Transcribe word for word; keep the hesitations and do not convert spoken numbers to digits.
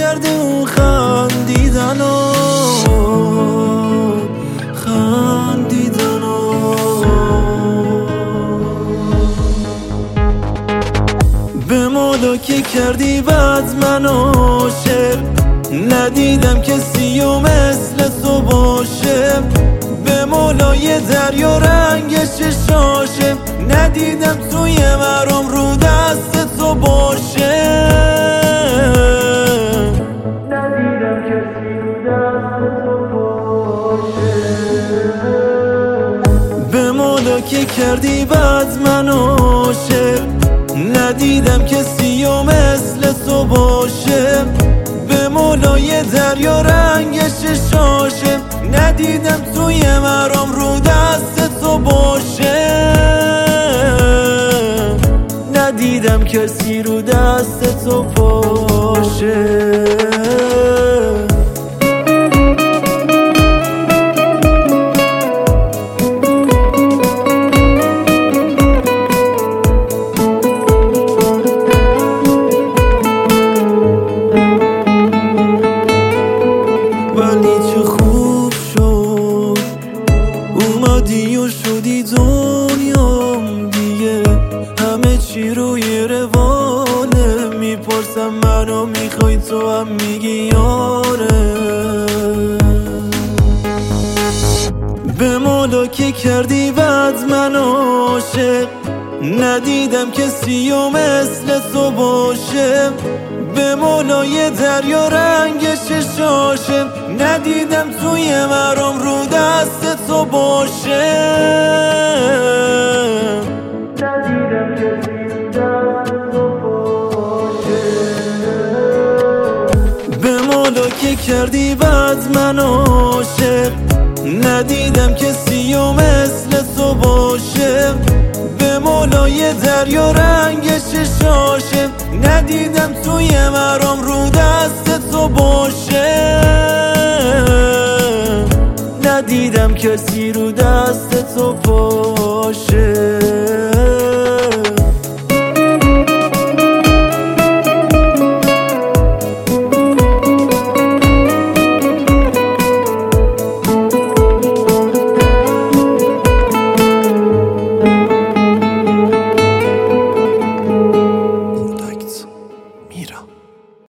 کرده اون خندیدن و خندیدن و به مولا که کردی بعد من عاشق، ندیدم کسی و مثل تو باشه. به مولای دریا رنگ چشاشه، ندیدم توی مرام رو دست تو باشه. ندیدم کسی رو دست تو باشه. به مولا که کردی بعد من عاشق، ندیدم کسی و مثل تو باشه. به مولای دریا رنگ چشاشه، ندیدم توی مرام رو دست تو باشه. ندیدم کسی رو دست تو باشه. اومدی و شدی دنیام دیگه، همه چی روی روانه. میپرسم منو میخوای تو هم میگی آره. به مولا که کردی بعد من عاشق، ندیدم کسی و مثل تو باشه. به مولای دریا رنگ چشاشه، ندیدم توی مرام رو دست تو باشه. ندیدم کسی رو دست تو باشه. به مولا که کردی بعد من عاشق، ندیدم کسی و مثل تو باشه. به مولای دریا رنگ چشاشه، ندیدم توی مرام رو دست تو باشه. ندیدم کسی رو دست تو باشه.